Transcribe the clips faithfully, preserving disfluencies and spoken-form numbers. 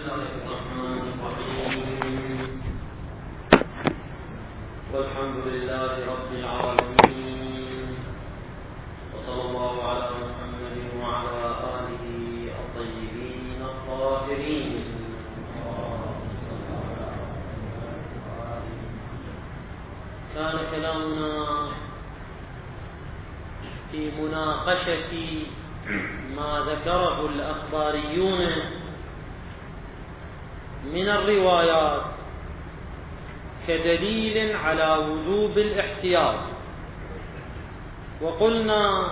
الله الرحمن الرحيم. والحمد لله رب العالمين، وصلى الله على محمد وعلى آله الطيبين الطاهرين. كان كلامنا في مناقشة ما ذكره الأخباريون من الروايات كدليل على وجوب الاحتياط، وقلنا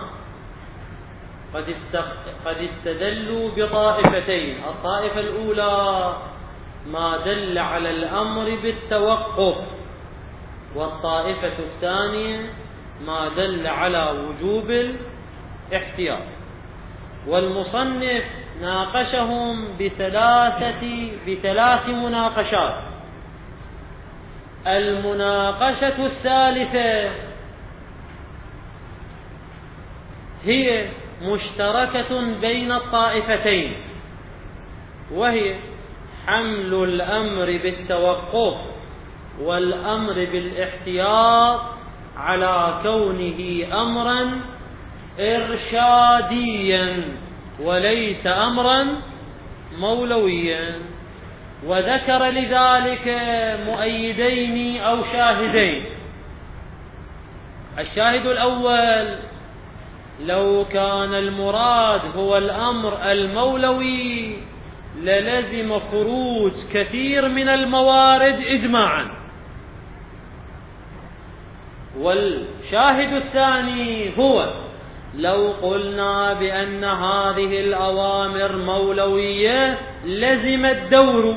قد استدلوا بطائفتين. الطائفة الأولى ما دل على الأمر بالتوقف، والطائفة الثانية ما دل على وجوب الاحتياط. والمصنف ناقشهم بثلاثة بثلاث مناقشات. المناقشة الثالثة هي مشتركة بين الطائفتين، وهي حمل الأمر بالتوقف والأمر بالاحتياط على كونه أمرا إرشاديا وليس أمرا مولويا. وذكر لذلك مؤيدين أو شاهدين. الشاهد الأول: لو كان المراد هو الأمر المولوي للزم خروج كثير من الموارد إجماعا. والشاهد الثاني هو: لو قلنا بأن هذه الأوامر مولوية لزم الدور،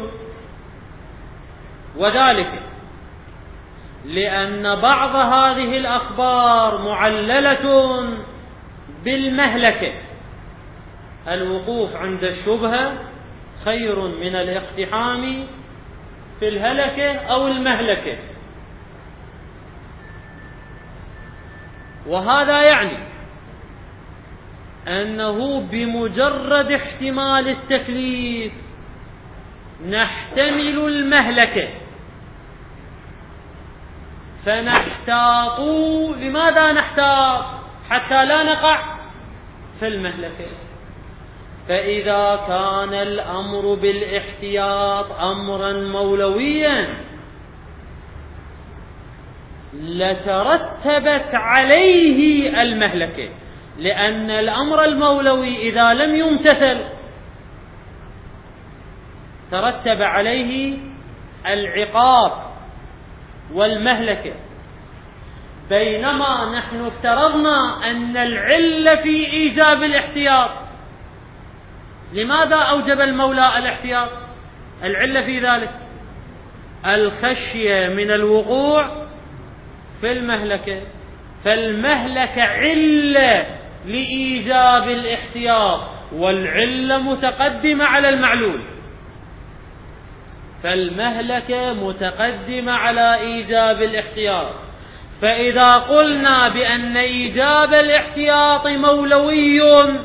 وذلك لأن بعض هذه الأخبار معللة بالمهلكة. الوقوف عند الشبهة خير من الاقتحام في الهلكة أو المهلكة. وهذا يعني أنه بمجرد احتمال التكليف نحتمل المهلكة، فنحتاط. لماذا نحتاط؟ حتى لا نقع في المهلكة. فإذا كان الأمر بالاحتياط أمرا مولويا لترتبت عليه المهلكة، لأن الأمر المولوي إذا لم يمتثل ترتب عليه العقاب والمهلكة. بينما نحن افترضنا أن العلة في إيجاب الاحتياط. لماذا أوجب المولى الاحتياط؟ العلة في ذلك الخشية من الوقوع في المهلكة، فالمهلكة علة لإيجاب الاحتياط، والعلة متقدمة على المعلول، فالمهلكة متقدمة على إيجاب الاحتياط. فإذا قلنا بأن إيجاب الاحتياط مولوي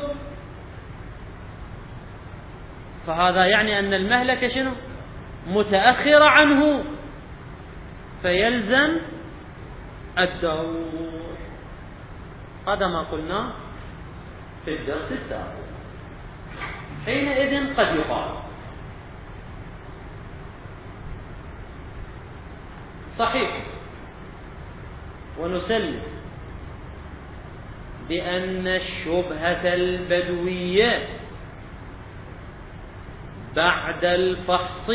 فهذا يعني أن المهلكة شنو؟ متأخرة عنه، فيلزم الدور. هذا ما قلنا في الدرس السابق. حينئذ قد يقال صحيح ونسلم بأن الشبهة البدوية بعد الفحص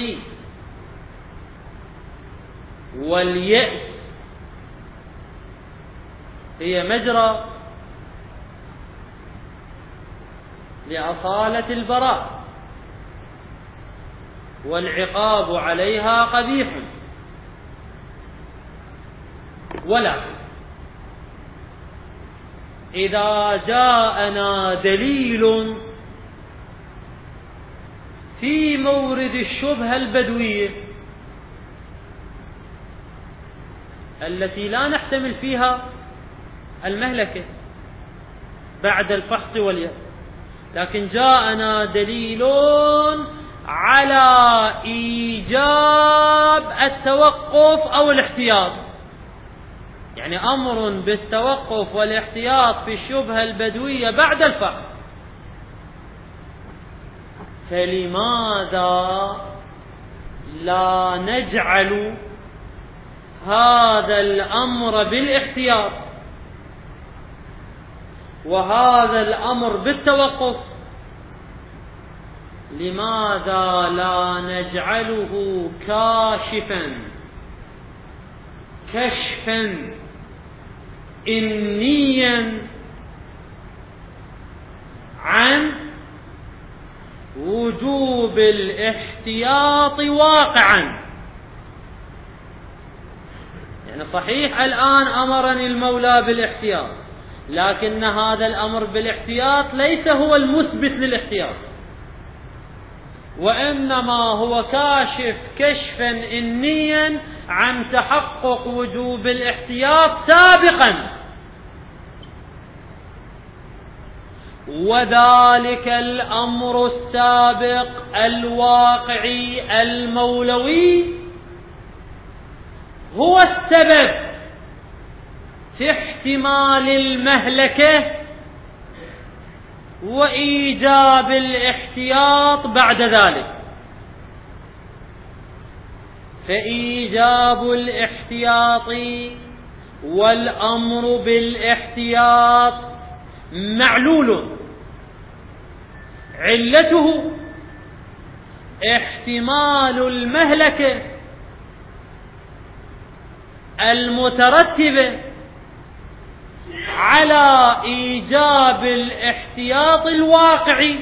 واليأس هي مجرى لأصالة البراء، والعقاب عليها قبيح. ولكن إذا جاءنا دليل في مورد الشبهة البدوية التي لا نحتمل فيها المهلكة بعد الفحص واليأس، لكن جاءنا دليل على إيجاب التوقف أو الاحتياط، يعني أمر بالتوقف والاحتياط في الشبهة البدوية بعد الفحص. فلماذا لا نجعل هذا الأمر بالاحتياط وهذا الأمر بالتوقف؟ لماذا لا نجعله كاشفا كشفا إنيا عن وجوب الاحتياط واقعا؟ يعني صحيح الآن أمرني المولى بالاحتياط، لكن هذا الأمر بالاحتياط ليس هو المثبت للاحتياط، وإنما هو كاشف كشفا إنيا عن تحقق وجوب الاحتياط سابقا. وذلك الأمر السابق الواقعي المولوي هو السبب في احتمال المهلكة وإيجاب الاحتياط بعد ذلك. فإيجاب الاحتياط والأمر بالاحتياط معلول، علته احتمال المهلكة المترتبة على إيجاب الاحتياط الواقعي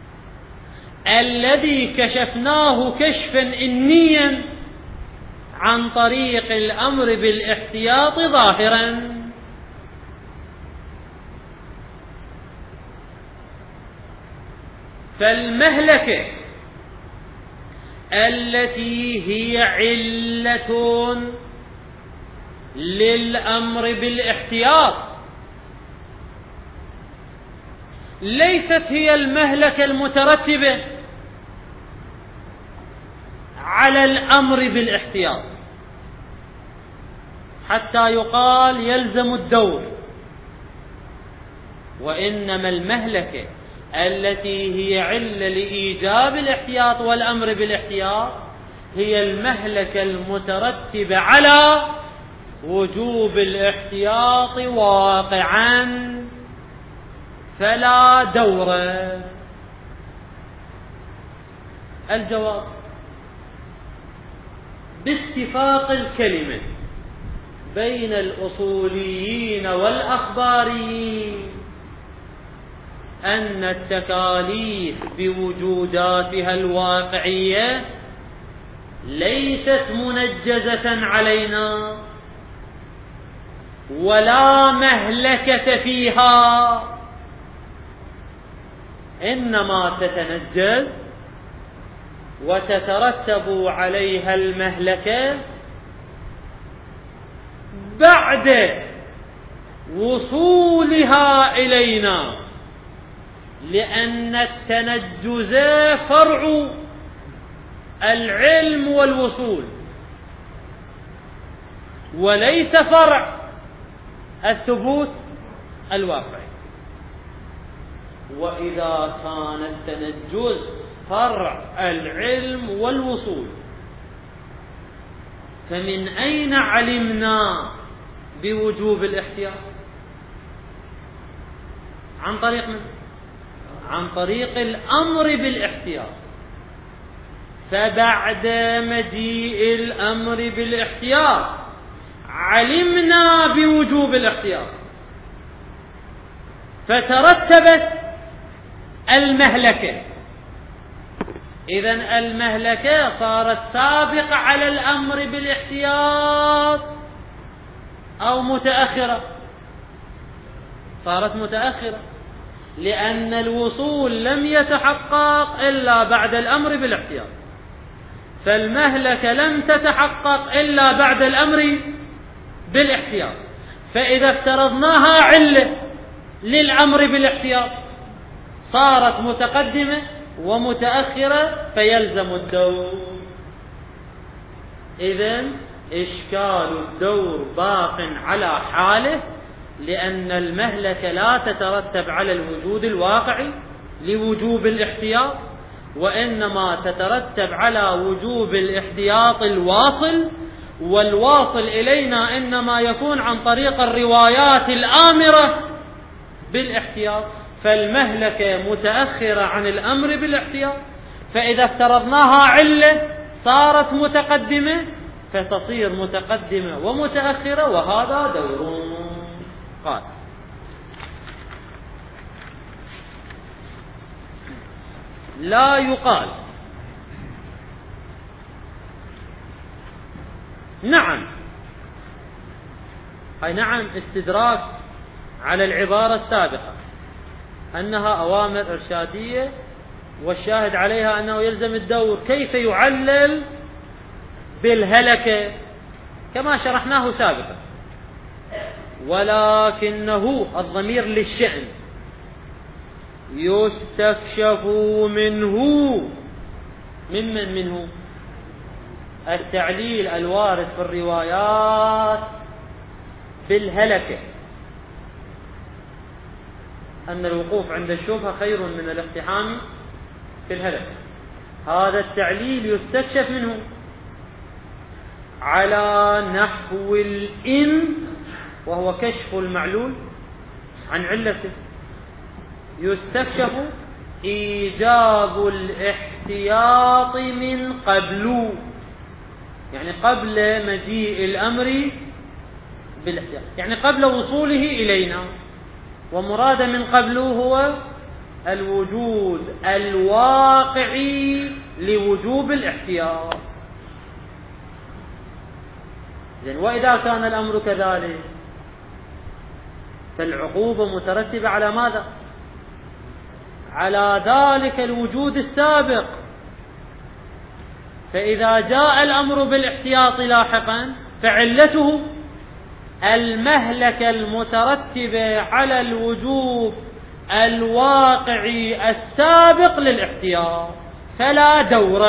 الذي كشفناه كشفا إنيا عن طريق الأمر بالاحتياط ظاهرا. فالمهلكة التي هي علة للأمر بالاحتياط ليست هي المهلكة المترتبة على الأمر بالاحتياط حتى يقال يلزم الدور، وإنما المهلكة التي هي علة لإيجاب الاحتياط والأمر بالاحتياط هي المهلكة المترتبة على وجوب الاحتياط واقعا، فلا دور. الجواب: باتفاق الكلمة بين الأصوليين والأخباريين أن التكاليف بوجوداتها الواقعية ليست منجزة علينا ولا مهلكة فيها، إنما تتنجز وتترتب عليها المهلكة بعد وصولها إلينا، لأن التنجز فرع العلم والوصول وليس فرع الثبوت الواقعي. وإذا كان التنجز فرع العلم والوصول، فمن أين علمنا بوجوب الاحتياط؟ عن طريق من؟ عن طريق الأمر بالاحتياط. فبعد مجيء الأمر بالاحتياط علمنا بوجوب الاحتياط، فترتبت المهلكة. إذن المهلكة صارت سابقة على الأمر بالاحتياط أو متأخرة؟ صارت متأخرة، لأن الوصول لم يتحقق إلا بعد الأمر بالاحتياط، فالمهلكة لم تتحقق إلا بعد الأمر بالاحتياط. فإذا افترضناها علة للأمر بالاحتياط صارت متقدمة ومتأخرة، فيلزم الدور. إذن إشكال الدور باق على حاله، لأن المهلكة لا تترتب على الوجود الواقعي لوجوب الاحتياط، وإنما تترتب على وجوب الاحتياط الواصل، والواصل إلينا إنما يكون عن طريق الروايات الآمرة بالاحتياط، فالمهلكة متأخرة عن الأمر بالاحتياط، فإذا افترضناها علة صارت متقدمة، فتصير متقدمة ومتأخرة، وهذا دور. قال لا يقال نعم، أي نعم استدراك على العبارة السابقة أنها أوامر إرشادية والشاهد عليها أنه يلزم الدور، كيف يعلل بالهلكة كما شرحناه سابقا، ولكنه الضمير للشأن يستكشف منه ممن منه التعليل الوارد في الروايات بالهلكة، أن الوقوف عند الشبهة خير من الاقتحام في الهلكة. هذا التعليل يستكشف منه على نحو الإن، وهو كشف المعلول عن علته، يستكشف إيجاب الاحتياط من قبل، يعني قبل مجيء الأمر بالاحتياط، يعني قبل وصوله إلينا، ومراد من قبله هو الوجود الواقعي لوجوب الاحتياط. وإذا كان الأمر كذلك فالعقوبة مترتبة على ماذا؟ على ذلك الوجود السابق، فإذا جاء الأمر بالاحتياط لاحقا فعلته المهلكة المترتبة على الوجوب الواقعي السابق للاحتياط، فلا دور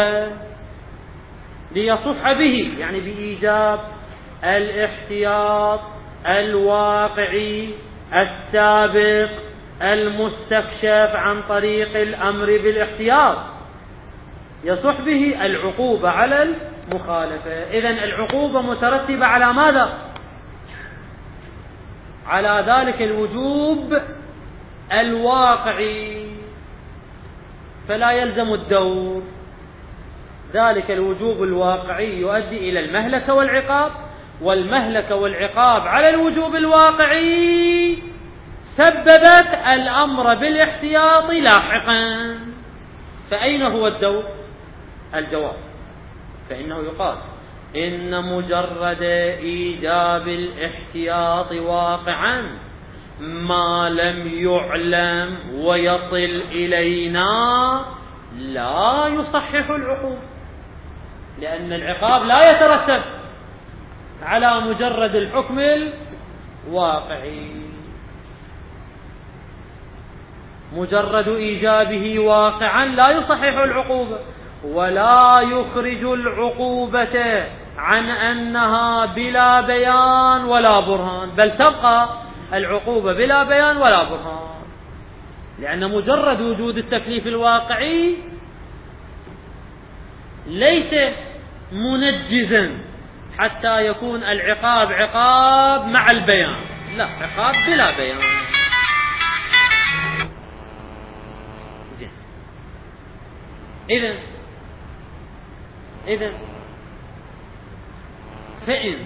ليصح به، يعني بإيجاب الاحتياط الواقعي السابق المستكشف عن طريق الأمر بالاحتياط، يصح به العقوبة على المخالفة. إذن العقوبة مترتبة على ماذا؟ على ذلك الوجوب الواقعي، فلا يلزم الدور. ذلك الوجوب الواقعي يؤدي إلى المهلكة والعقاب، والمهلكة والعقاب على الوجوب الواقعي سببت الأمر بالاحتياط لاحقا، فأين هو الدور؟ الجواب، فإنه يقال إن مجرد إيجاب الاحتياط واقعا ما لم يعلم ويصل إلينا لا يصحح العقوبة، لأن العقاب لا يترتب على مجرد الحكم الواقعي، مجرد إيجابه واقعا لا يصحح العقوبة ولا يخرج العقوبة عن أنها بلا بيان ولا برهان، بل تبقى العقوبة بلا بيان ولا برهان، لأن مجرد وجود التكليف الواقعي ليس منجزا حتى يكون العقاب عقاب مع البيان، لا، عقاب بلا بيان. إذن إذن فإن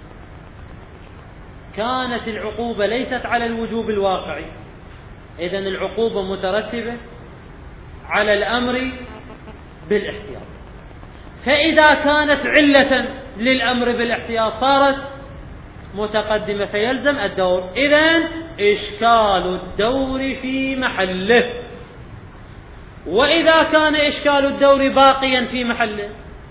كانت العقوبة ليست على الوجوب الواقعي، إذن العقوبة مترتبة على الأمر بالاحتياط، فإذا كانت علة للأمر بالاحتياط صارت متقدمة فيلزم الدور. إذن إشكال الدور في محله، وإذا كان إشكال الدور باقيا في محله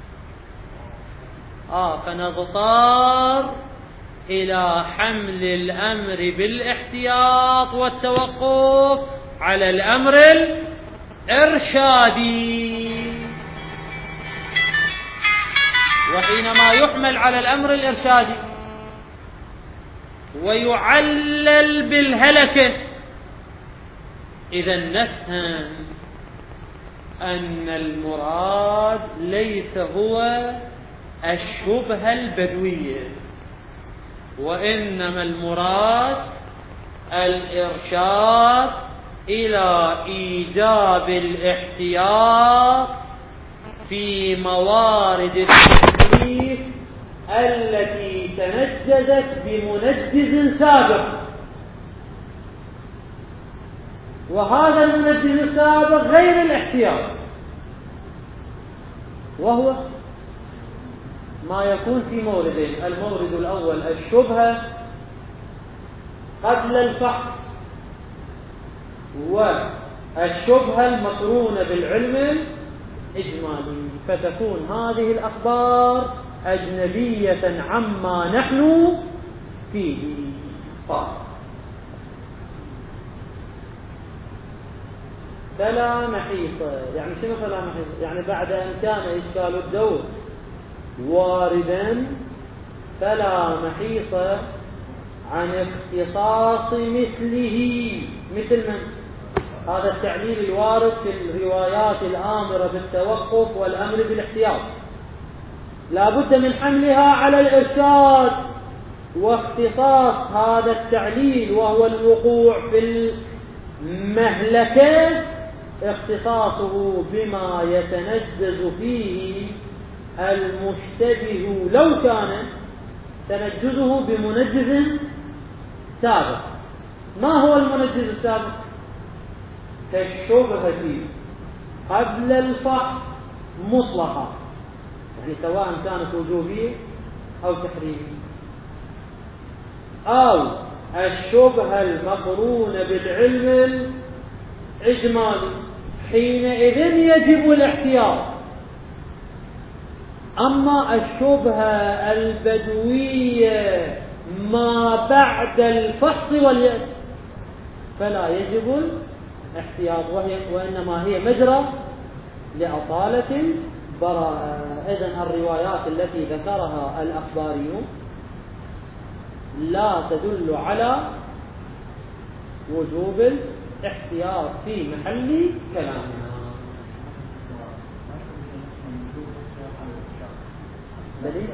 آه فنضطر إلى حمل الأمر بالاحتياط والتوقف على الأمر الإرشادي، وحينما يحمل على الأمر الإرشادي ويعلل بالهلكة، إذا نفهم أن المراد ليس هو الشبهة البدوية، وإنما المراد الإرشاد إلى إيجاب الاحتياط في موارد التكليف التي تنجزت بمنجز سابق، وهذا المنجز السابق غير الاحتياط، وهو ما يكون في موردين: المورد الأول الشبهة قبل الفحص، والشبهة المقرونة بالعلم الإجمالي، فتكون هذه الأخبار أجنبية عما نحن فيه. فلا محيص، يعني شنو فلا محيص؟ يعني بعد أن كان إشكال الدور واردا فلا محيص عن اختصاص مثله. مثل من؟ هذا التعليل الوارد في الروايات الآمرة بالتوقف والأمر بالاحتياط لا بد من حملها على الإرشاد، واختصاص هذا التعليل وهو الوقوع في المهلكة اختصاصه بما يتنجز فيه المشتبه لو كان تنجزه بمنجز سابق. ما هو المنجز السابق؟ كالشبهة قبل الفحص مطلقة، يعني سواء كانت وجوبية أو تحريمية، أو الشبهة المقرونة بالعلم الإجمالي، حينئذ يجب الاحتياط. أما الشبهة البدوية ما بعد الفحص واليأس فلا يجب الاحتياط، وهي وإنما هي مجرى لأطالة براءة. إذن الروايات التي ذكرها الأخباريون لا تدل على وجوب الاحتياط في محل كلامنا. دليل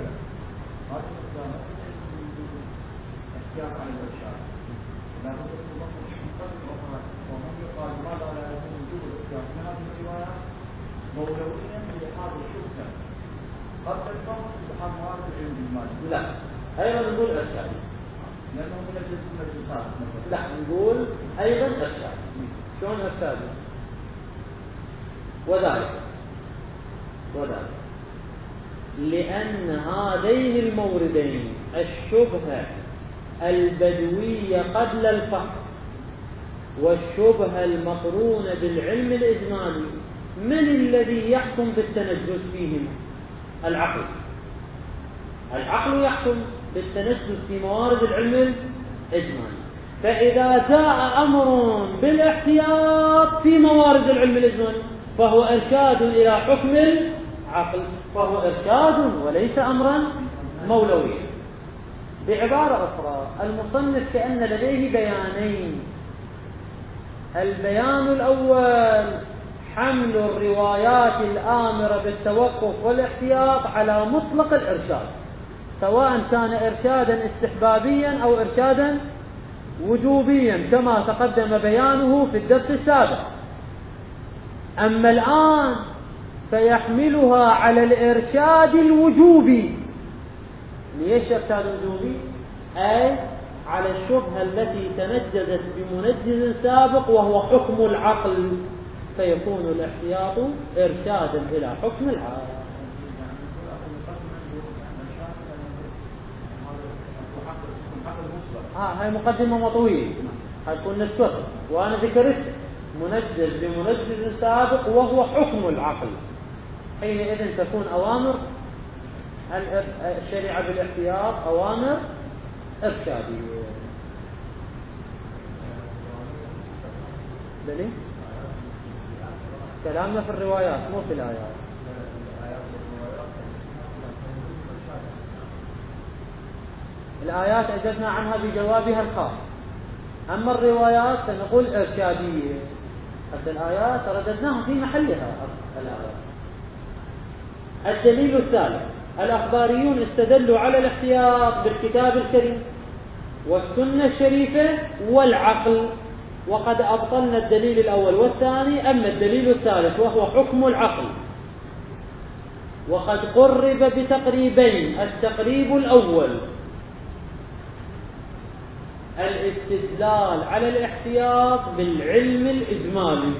لا، أيضا نقول إرشاد، لا نقول أيضا إرشاد. شلون إرشاد؟ وذلك وذلك لأن هذين الموردين الشبهة البدوية قبل الفحص والشبهة المقرونة بالعلم الإجمالي، من الذي يحكم بالتنجس فيهم؟ العقل. العقل يحكم بالتنجس في موارد العلم الإجمالي. فإذا جاء أمر بالاحتياط في موارد العلم الإجمالي فهو إرشاد إلى حكم العقل، فهو إرشاد وليس أمرا مولويا. بعبارة أخرى، المصنف كأن لديه بيانين: البيان الأول حمل الروايات الآمرة بالتوقف والاحتياط على مطلق الإرشاد، سواء كان إرشادا استحبابيا أو إرشادا وجوبيا كما تقدم بيانه في الدرس السابق. أما الآن فيحملها على الإرشاد الوجوبي. ليش إرشاد وجوبي؟ أي على الشبهة التي تنجزت بمنجز سابق وهو حكم العقل، فيكون الاحتياط إرشادا إلى حكم العقل. ها هاي مقدمة مطوية، هتكون نسخة، وأنا ذكرت منجز بمنجز سابق وهو حكم العقل، حينئذ تكون أوامر الشريعة بالاحتياط أوامر إرشادية. دليل كلامنا في الروايات مو في الآيات. الآيات أجبنا عنها بجوابها الخاص، أما الروايات فنقول إرشادية. حتى الآيات رددناها في محلها الآيات. الدليل الثالث: الأخباريون استدلوا على الاحتياط بالكتاب الكريم والسنة الشريفة والعقل، وقد أبطلنا الدليل الأول والثاني. أما الدليل الثالث وهو حكم العقل، وقد قرب بتقريبين: التقريب الأول الاستدلال على الاحتياط بالعلم الإجمالي،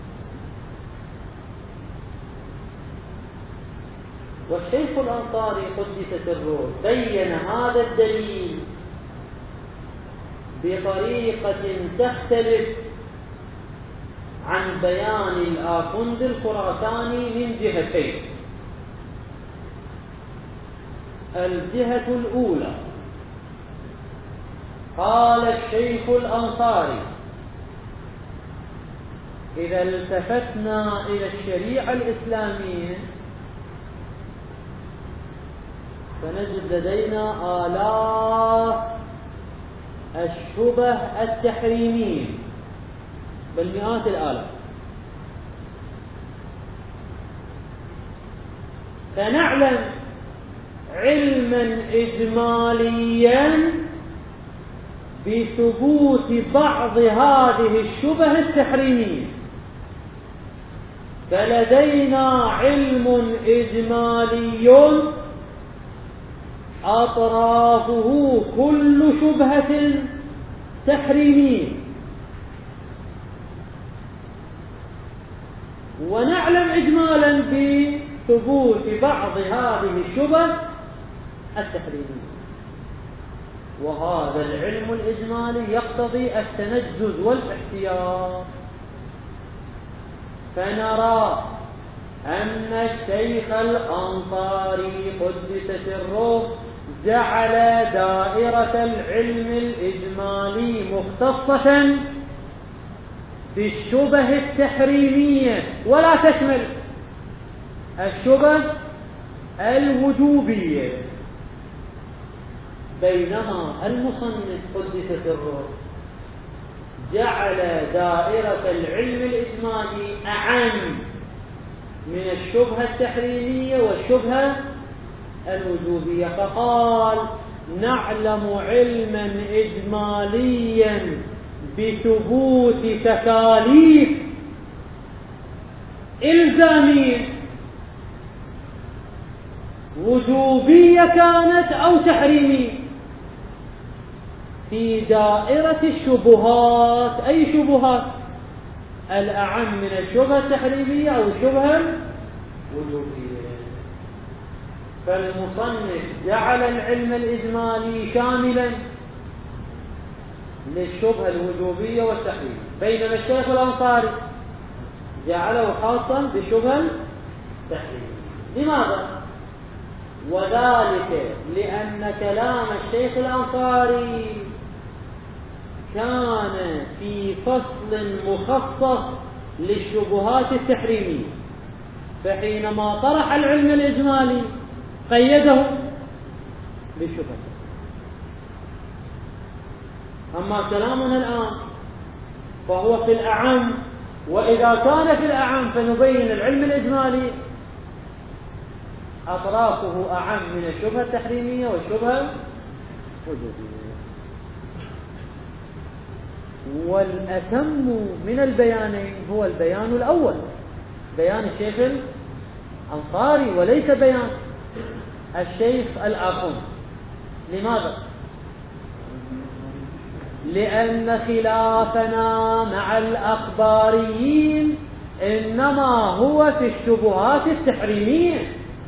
والشيخ الأنصاري قدس سره بين هذا الدليل بطريقة تختلف عن بيان الآخوندي الخراساني من جهتين. الجهة الأولى: قال الشيخ الأنصاري: إذا التفتنا إلى الشريعة الإسلامية فنجد لدينا آلاف الشبه التحريمية، بالمئات الآلاف، فنعلم علما إجماليا بثبوت بعض هذه الشبه التحريمية، فلدينا علم إجمالي أطرافه كل شبهة تحريمية، ونعلم إجمالا بثبوت بعض هذه الشبه التحريمية. وهذا العلم الإجمالي يقتضي التنجز والاحتياط، فنرى أن الشيخ الأنصاري قدس سره جعل دائرة العلم الإجمالي مختصة بالشبه التحريمية ولا تشمل الشبه الوجوبية، بينما المصنف قدس سره جعل دائرة العلم الإجمالي أعم من الشبهة التحريمية والشبهة الوجوبية، فقال: نعلم علما إجماليا بثبوت تكاليف إلزامية وجوبية كانت أو تحريمية في دائرة الشبهات. أي شبهات؟ الأعم من الشبهة التحريمية أو الشبهة الوجوبية. فالمصنف جعل العلم الإجمالي شاملا للشبهة الوجوبية والتحريمية، بينما الشيخ الأنصاري جعله خاصا بالشبهة التحريمية. لماذا؟ وذلك لأن كلام الشيخ الأنصاري كان في فصل مخصص للشبهات التحريمية، فحينما طرح العلم الإجمالي قيده بالشبهة. أما كلامنا الآن فهو في الأعم، وإذا كان في الأعم فنبين العلم الإجمالي أطرافه أعم من الشبهة التحريمية والشبهة الوجوبية. والأتم من البيانين هو البيان الأول، بيان الشيخ الأنصاري، وليس بيان الشيخ الآخوندي. لماذا؟ لأن خلافنا مع الأخباريين إنما هو في الشبهات التحريمية،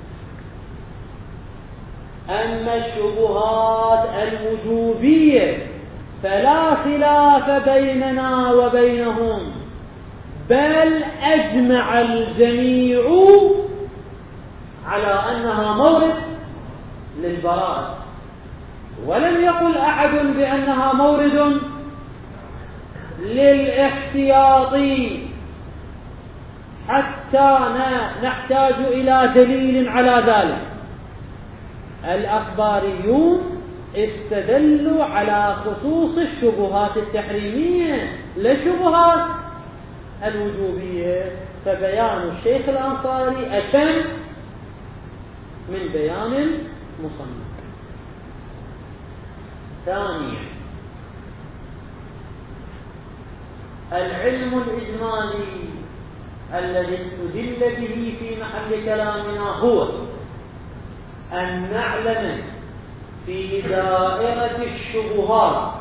أما الشبهات الوجوبية فلا خلاف بيننا وبينهم، بل أجمع الجميع على أنها مورد للبراءة، ولم يقل أحد بأنها مورد للاحتياط حتى نحتاج إلى دليل على ذلك. الأخباريون استدلوا على خصوص الشبهات التحريمية لا الشبهات الوجوبية، فبيان الشيخ الأنصاري أتم من بيان المصنف. ثانيا، العلم الإجمالي الذي استدل به في محل كلامنا هو أن نعلم في دائرة الشبهات.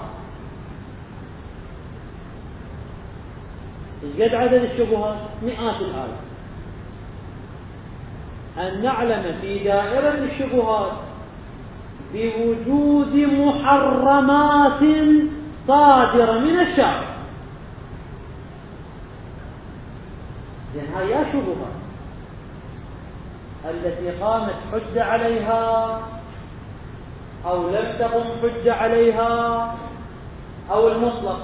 قد عدد الشبهات؟ مئات الآلاف. أن نعلم في دائرة الشبهات بوجود محرمات صادرة من الشارع. لأن هاي يا شبهات التي قامت حجة عليها أو لم تقم حجة عليها، أو المطلق.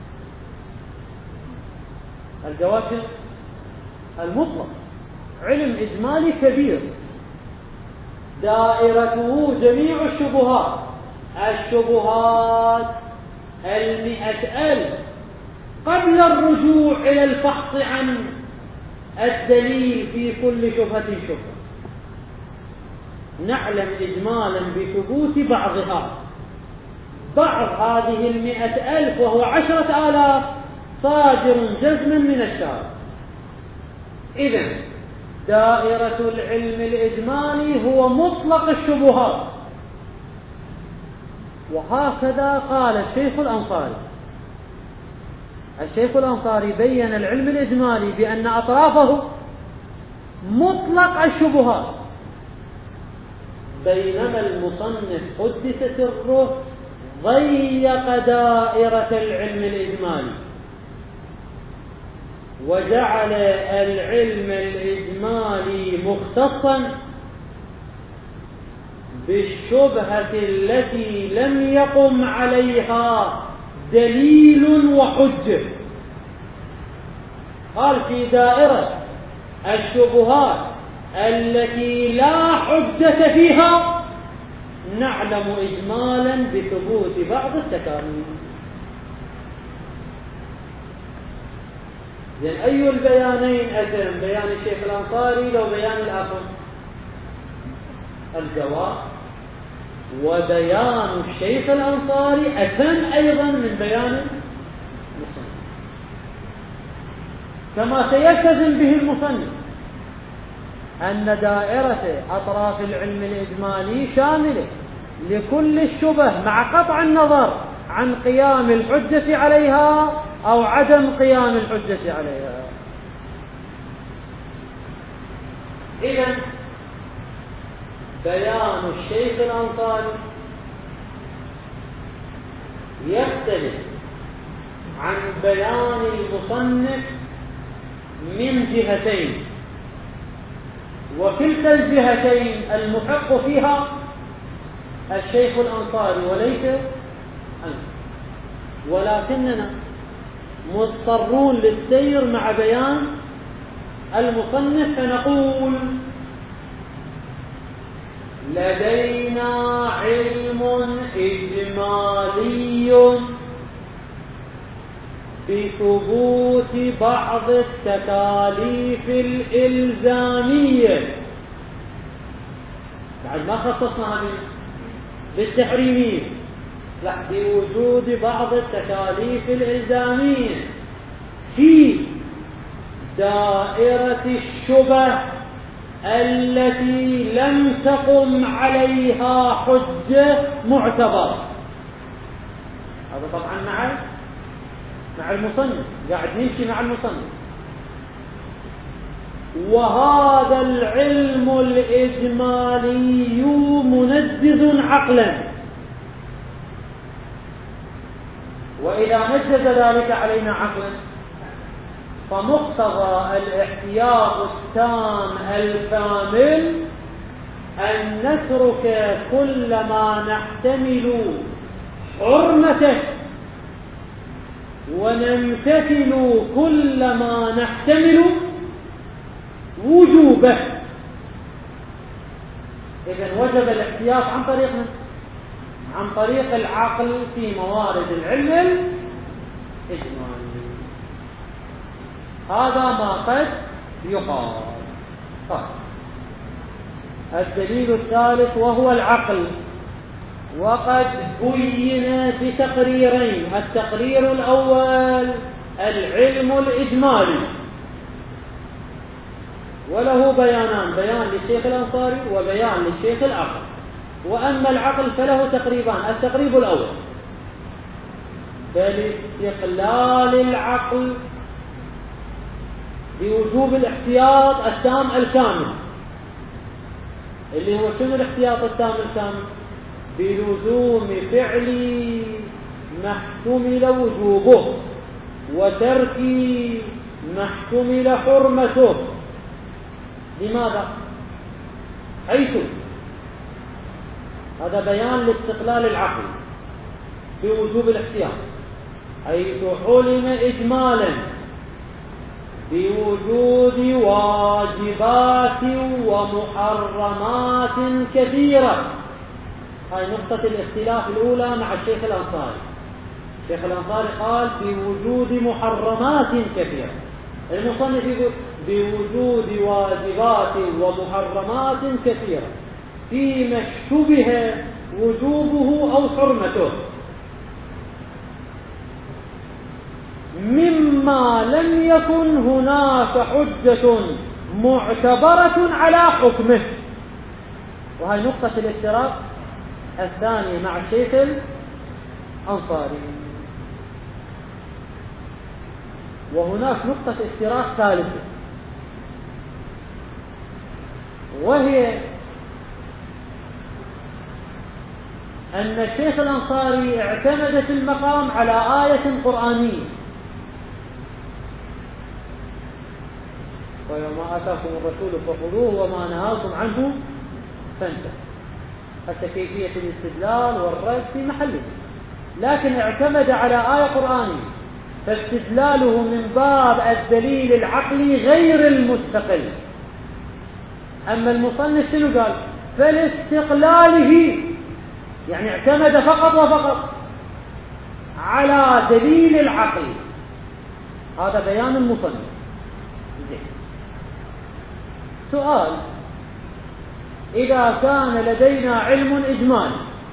الجواب المطلق علم إجمالي كبير دائرته جميع الشبهات، الشبهات المئة ألف قبل الرجوع إلى الفحص عن الدليل في كل شبهة شبهة. نعلم إجمالا بثبوت بعضها، بعض هذه المئة ألف وهو عشرة آلاف صادر جزما من الشارع. إذن دائرة العلم الإجمالي هو مطلق الشبهات. وهكذا قال الشيخ الأنصاري. الشيخ الأنصاري بين العلم الإجمالي بأن أطرافه مطلق الشبهات، بينما المصنف قدس سره ضيق دائرة العلم الإجمالي وجعل العلم الإجمالي مختصا بالشبهة التي لم يقم عليها دليل وحجة. قال في دائرة الشبهات التي لا حجة فيها نعلم إجمالا بثبوت بعض التكاليف. يعني أي البيانين أتم، بيان الشيخ الأنصاري لو بيان الآخر؟ الجواب وبيان الشيخ الأنصاري أتم أيضا من بيان المصنف، كما سيلتزم به المصنف أن دائرة أطراف العلم الإجمالي شاملة لكل الشبه مع قطع النظر عن قيام الحجة عليها أو عدم قيام الحجة عليها. إذن بيان الشيخ الأنصاري يختلف عن بيان المصنف من جهتين، وكلتا الجهتين المحق فيها الشيخ الأنصاري وليس أنت، ولكننا مضطرون للسير مع بيان المصنف فنقول لدينا علم إجمالي بثبوت بعض التكاليف الإلزامية، بعد ما خصصنا هذه بالتحريمية، لا، بوجود بعض التكاليف الإلزامية في دائرة الشبه التي لم تقم عليها حجة معتبرة. هذا طبعا مع مع المصنف، قاعد نمشي مع المصنف. وهذا العلم الإجمالي منجز عقلا، وإذا نجز ذلك علينا عقلا فمقتضى الاحتياط التام الكامل أن نترك كل ما نحتمل حرمته ونمتثل كل ما نحتمل عن طريق العقل في موارد العلم الإجمالي. هذا ما قد يقال. طيب. الدليل الثالث وهو العقل، وقد بين بتقريرين. التقرير الأول العلم الإجمالي، وله بيانان، بيان للشيخ الأنصاري وبيان للشيخ الآخر. وأما العقل فله تقريبان. التقريب الأول بالاستقلال العقل بوجوب الاحتياط التام الكامل، اللي هو شنو الاحتياط التام الكامل؟ بلزوم فعل ما احتمل وجوبه وترك ما احتمل حرمته. لماذا؟ حيث هذا بيان لاستقلال العقل بوجوب الاحتياط، حيث علم إجمالا بوجود واجبات ومحرمات كثيرة. هاي نقطة الاختلاف الأولى مع الشيخ الأنصاري. الشيخ الأنصاري قال بوجود محرمات كثيرة، المصنف يقول بوجود واجبات ومحرمات كثيرة فيما اشتبه وجوبه أو حرمته مما لم يكن هناك حجة معتبرة على حكمه. وهي نقطة الاشتراك الثانية مع الشيخ الأنصاري. وهناك نقطة اشتراك ثالثة، وهي أن الشيخ الأنصاري اعتمد في المقام على آية قرآنية: وما آتاكم الرسول فخذوه وما نهاكم عنه فانتهوا. حتى كيفية الاستدلال والرد في محله، لكن اعتمد على آية قرآنية، فاستدلاله من باب الدليل العقلي غير المستقل. أما المصنف شنو قال؟ فلاستقلاله، يعني اعتمد فقط وفقط على دليل العقل. هذا بيان المصنف. سؤال: إذا كان لدينا علم إجمالي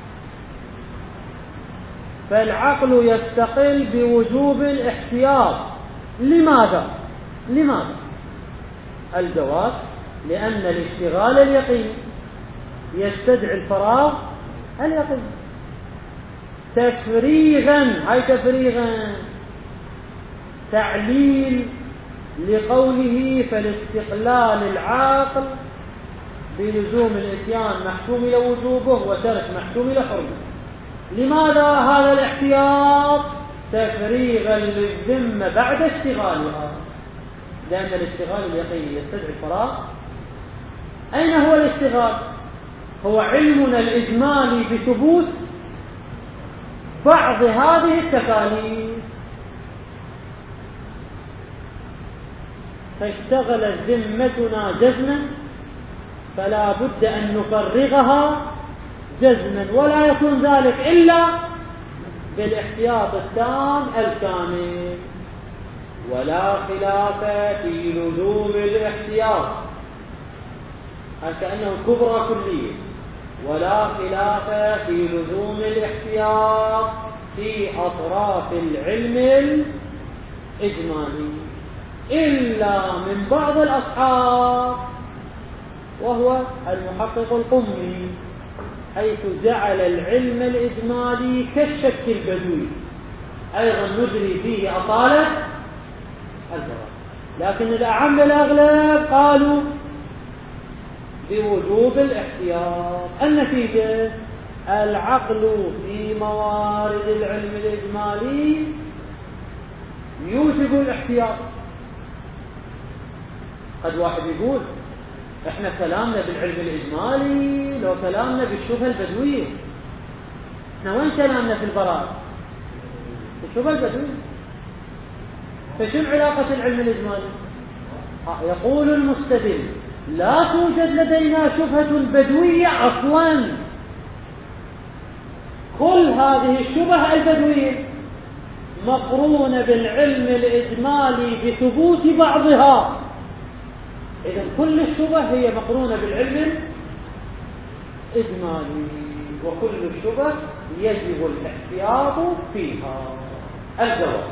فالعقل يستقل بوجوب الاحتياط، لماذا؟ لماذا؟ الجواب: لأن الاشتغال اليقيني يستدعي الفراغ اليقيني. تفريغا، هاي تفريغا تعليل لقوله فالاستقلال العاقل بلزوم الاتيان محكوم إلى وجوبه وترك محكوم إلى حرمه. لماذا هذا الاحتياط؟ تفريغا للذمة بعد اشتغالها، لأن الاشتغال اليقيني يستدعي الفراغ. أين هو الاشتغال؟ هو علمنا الإجمالي بثبوت بعض هذه التكاليف، فاشتغلت ذمتنا جزما فلا بد أن نفرغها جزما، ولا يكون ذلك إلا بالاحتياط التام الكامل. ولا خلاف في لزوم الاحتياط، كأنه كبرى كلية. ولا خلاف في لزوم الاحتياط في أطراف العلم الإجمالي إلا من بعض الأصحاب، وهو المحقق القمي، حيث جعل العلم الإجمالي كالشك البدوي، أيضا ندري فيه أطالة الجواب. لكن الأعم الأغلب قالوا بوجوب الاحتياط. النتيجة: العقل في موارد العلم الإجمالي يوجب الاحتياط. قد واحد يقول: احنا كلامنا بالعلم الإجمالي لو كلامنا بالشبهة البدوية، احنا وين كلامنا في البراءة؟ الشبهة البدوية. فشو علاقة العلم الإجمالي؟ يقول المستدل: لا توجد لدينا شبهة بدوية أصلا، كل هذه الشبه البدوية مقرونة بالعلم الإجمالي بثبوت بعضها. إذن كل الشبه هي مقرونة بالعلم الإجمالي، وكل الشبه يجب الاحتياط فيها. الجواب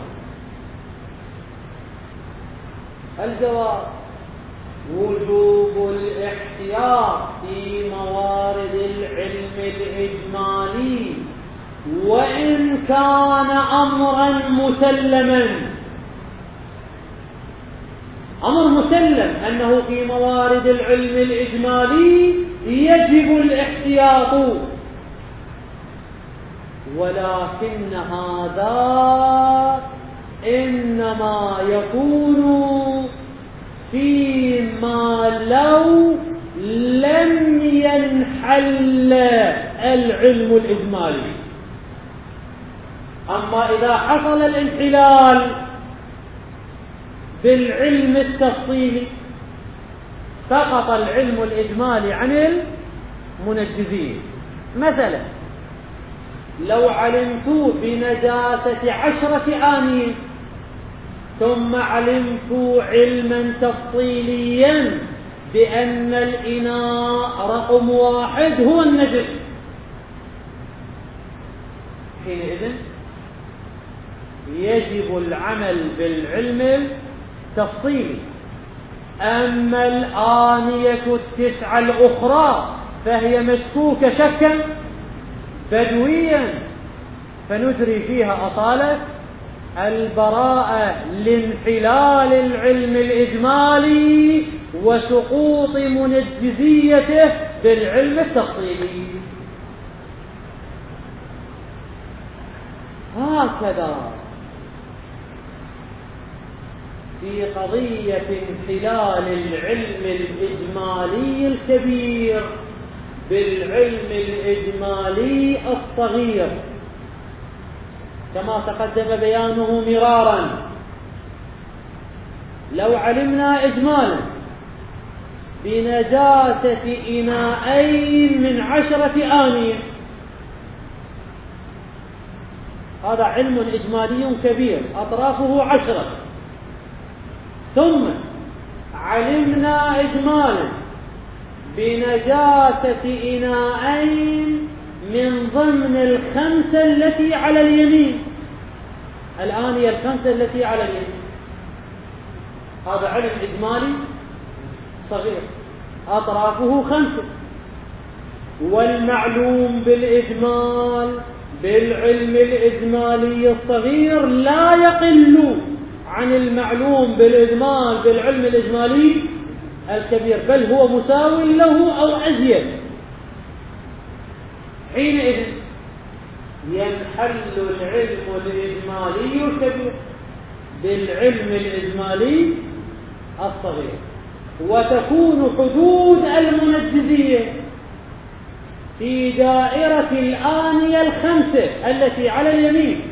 الجواب وجوب الاحتياط في موارد العلم الإجمالي وإن كان أمرا مسلما، أمر مسلم أنه في موارد العلم الإجمالي يجب الاحتياط، ولكن هذا إنما يكون فيما لو لم ينحل العلم الإجمالي. أما إذا حصل الانحلال بالعلم التفصيلي سقط العلم الإجمالي عن المنجزين. مثلا لو علمت بنجاسة عشرة آنية ثم علمت علما تفصيليا بأن الإناء رقم واحد هو النجس، حينئذ يجب العمل بالعلم التفصيلي. أما الآنية التسعة الأخرى فهي مشكوكة شكا بدويا فنجري فيها أصالة البراءة لانحلال العلم الإجمالي وسقوط منجزيته بالعلم التفصيلي. هكذا في قضية انحلال العلم الإجمالي الكبير بالعلم الإجمالي الصغير كما تقدم بيانه مرارا. لو علمنا إجمالا بنجاسة إناءين من عشرة آنية، هذا علم إجمالي كبير أطرافه عشرة، ثم علمنا إجمالا بنجاسة إناءين من ضمن الخمسة التي على اليمين، الآنية الخمسة التي على اليمين، هذا علم إجمالي صغير أطرافه خمسة. والمعلوم بالإجمال بالعلم الإجمالي الصغير لا يقل عن المعلوم بالإجمال بالعلم الإجمالي الكبير، بل هو مساو له أو أزيد. حينئذ ينحل العلم الإجمالي الكبير بالعلم الإجمالي الصغير، وتكون حدود المنجزية في دائرة الآنية الخمسة التي على اليمين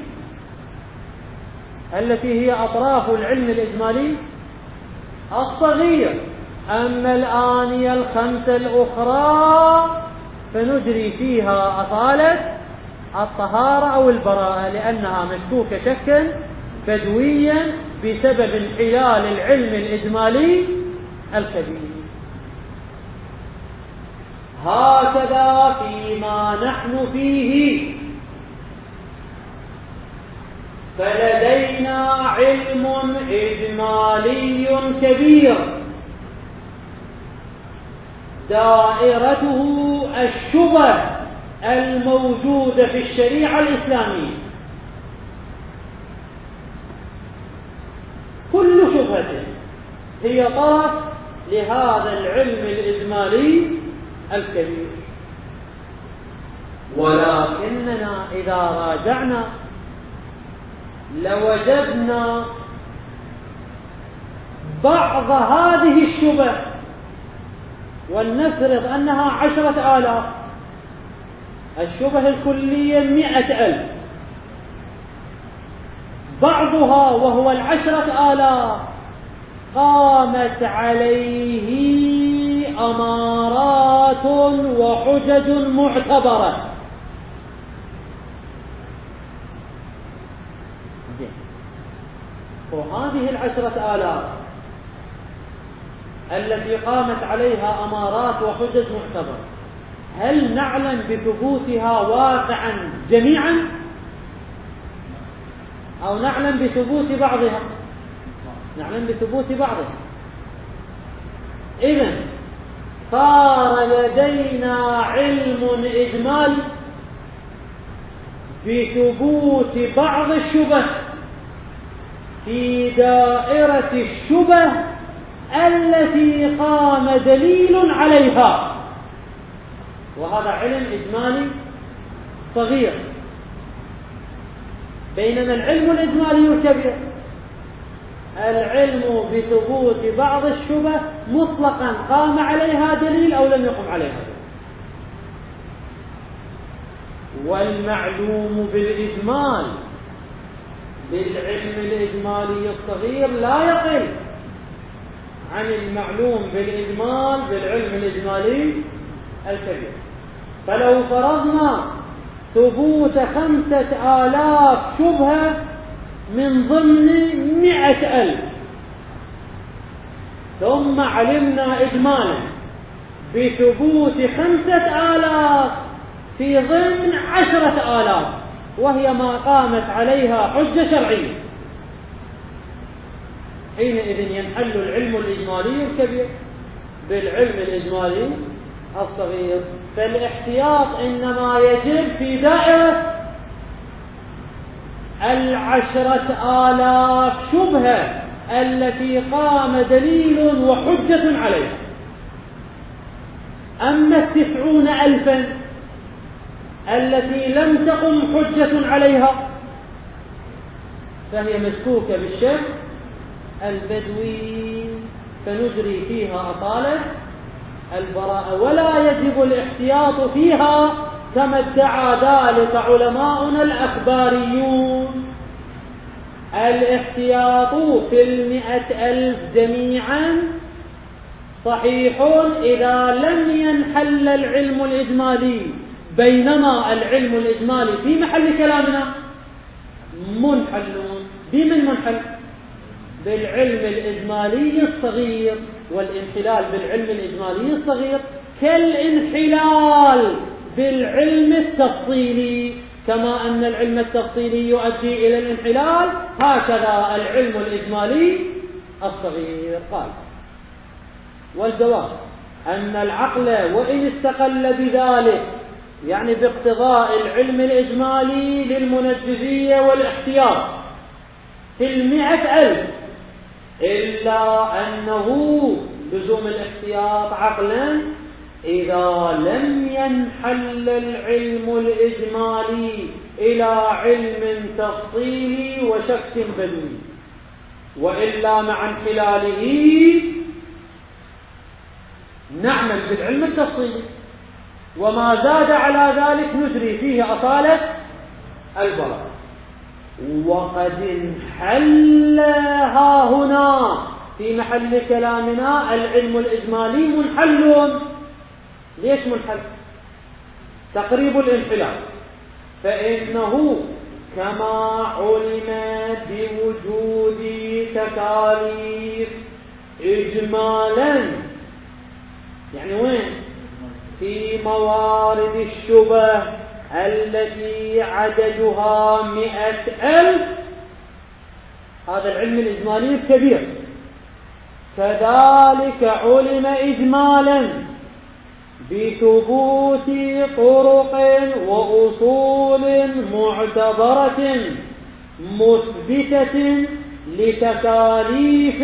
التي هي أطراف العلم الإجمالي الصغير. أما الآنية الخمسة الأخرى فنجري فيها أصالة الطهارة أو البراءة لأنها مشكوكة شكا بدويا بسبب انحلال العلم الإجمالي الكبير. هكذا فيما نحن فيه فلدينا علم إجمالي كبير دائرته الشبه الموجودة في الشريعة الإسلامية، كل شبهة هي طرف لهذا العلم الإجمالي الكبير. ولكننا إذا راجعنا لوجدنا بعض هذه الشبه، ولنفرض أنها عشرة آلاف، الشبه الكلية مئة ألف، بعضها وهو العشرة آلاف قامت عليه أمارات وحجج معتبرة وهذه العشرة آلاف التي قامت عليها أمارات وحجج معتبرة، هل نعلم بثبوتها واقعا جميعا أو نعلم بثبوت بعضها؟ نعلم بثبوت بعضها. إذن صار لدينا علم إجمالي بثبوت بعض الشبه في دائرة الشبه التي قام دليل عليها، وهذا علم إجمالي صغير. بينما العلم الإجمالي الكبير العلم بثبوت بعض الشبه مطلقا قام عليها دليل أو لم يقم عليها دليل. والمعلوم بالإجمال بالعلم الإجمالي الصغير لا يقل عن المعلوم بالإجمال بالعلم الإجمالي الكبير. فلو فرضنا ثبوت خمسة آلاف شبهة من ضمن مئة ألف، ثم علمنا إجمالا بثبوت خمسة آلاف في ضمن عشرة آلاف، وهي ما قامت عليها حجة شرعية، حينئذ ينحل العلم الإجمالي الكبير بالعلم الإجمالي الصغير. فالاحتياط إنما يجب في دائرة العشرة آلاف شبهة التي قام دليل وحجة عليها. أما التسعون ألفا التي لم تقم حجة عليها فهي مشكوكة بالشك البدوي، فنجري فيها أطالة البراءة، ولا يجب الاحتياط فيها كما ادعى ذلك علماؤنا الأخباريون. الاحتياط في المئة ألف جميعا صحيح إذا لم ينحل العلم الإجمالي، بينما العلم الإجمالي في محل كلامنا منحلون. بمن منحل؟ بالعلم الإجمالي الصغير، والانحلال بالعلم الإجمالي الصغير كالانحلال بالعلم التفصيلي، كما أن العلم التفصيلي يؤدي إلى الانحلال هكذا العلم الإجمالي الصغير. قال: والجواب أن العقل وإن استقل بذلك، يعني باقتضاء العلم الإجمالي للمنجزية والاحتياط في المئة ألف، إلا أنه لزوم الاحتياط عقلا إذا لم ينحل العلم الإجمالي إلى علم تفصيلي وشك بدوي، وإلا مع انحلاله نعمل بالعلم التفصيلي، وما زاد على ذلك نجري فيه أطالة البراءة. وقد انحل ها هنا في محل كلامنا العلم الإجمالي منحل. ليش منحل؟ تقريب الانحلال، فإنه كما علم بوجود تكاليف إجمالا، يعني وين؟ في موارد الشبه التي عددها مئة ألف، هذا العلم الإجمالي الكبير. كذلك علم إجمالا بثبوت طرق وأصول معتبرة مثبتة لتكاليف،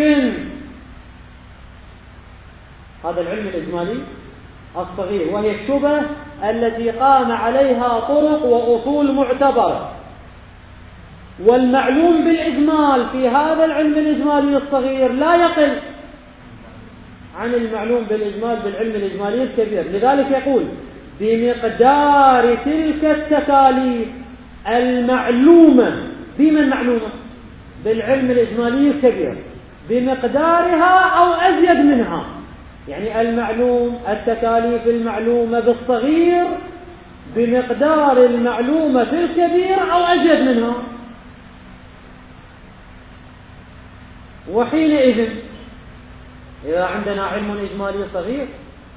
هذا العلم الإجمالي الصغير، وهي الشبه التي قام عليها طرق وأصول معتبرة. والمعلوم بالإجمال في هذا العلم الإجمالي الصغير لا يقل عن المعلوم بالإجمال بالعلم الإجمالي الكبير. لذلك يقول: بمقدار تلك التكاليف المعلومة. بمن معلومة؟ بالعلم الإجمالي الكبير، بمقدارها أو أزيد منها، يعني المعلوم التكاليف المعلومة بالصغير بمقدار المعلومة في الكبير أو أزيد منها. وحينئذ إذا عندنا علم إجمالي صغير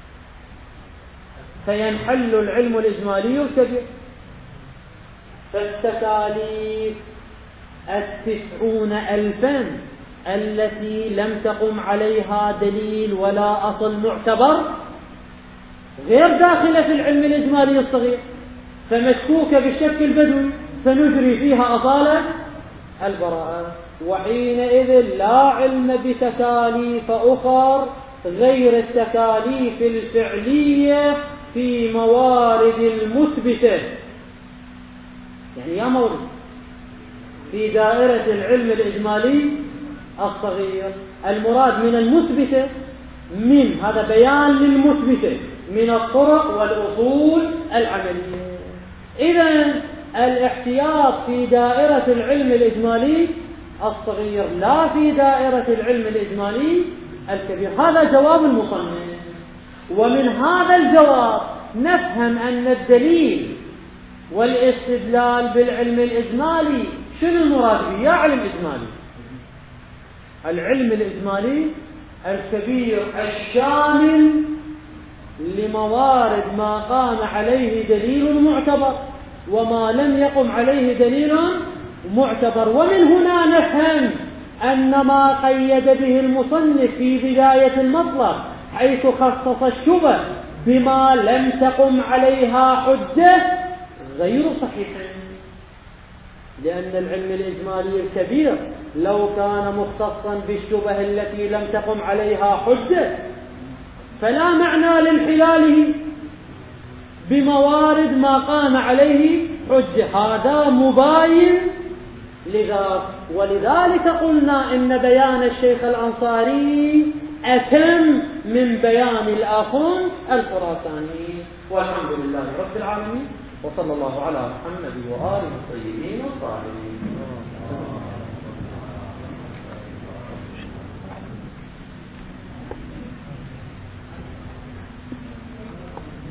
فينحل العلم الإجمالي الكبير. فالتكاليف التسعون ألفا التي لم تقم عليها دليل ولا أصل معتبر غير داخلة في العلم الإجمالي الصغير، فمشكوكة بالشك البدوي، فنجري فيها أصالة البراءة. وحينئذ لا علم بتكاليف أخر غير التكاليف الفعلية في موارد المثبتة. يعني يا مورد في دائرة العلم الإجمالي الصغير المراد من المثبتة، من هذا بيان للمثبتة من الطرق والأصول العملية. إذن الاحتياط في دائرة العلم الإجمالي الصغير لا في دائرة العلم الإجمالي الكبير. هذا جواب المصنف. ومن هذا الجواب نفهم أن الدليل والاستدلال بالعلم الإجمالي شنو المراد به؟ يا علم إجمالي، العلم الإجمالي الكبير الشامل لموارد ما قام عليه دليل معتبر وما لم يقم عليه دليل معتبر. ومن هنا نفهم أن ما قيد به المصنف في بداية المطلب حيث خصص الشبه بما لم تقم عليها حجة غير صحيح، لأن العلم الإجمالي الكبير لو كان مختصا بالشبه التي لم تقم عليها حجة فلا معنى لانحلاله بموارد ما قام عليه حجة، هذا مباين لذلك. ولذلك قلنا إن بيان الشيخ الأنصاري أتم من بيان الآخون الخراساني. والحمد لله رب العالمين، وصلى الله على محمد وآله الطيبين الطاهرين.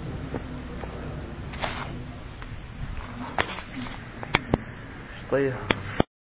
طيب.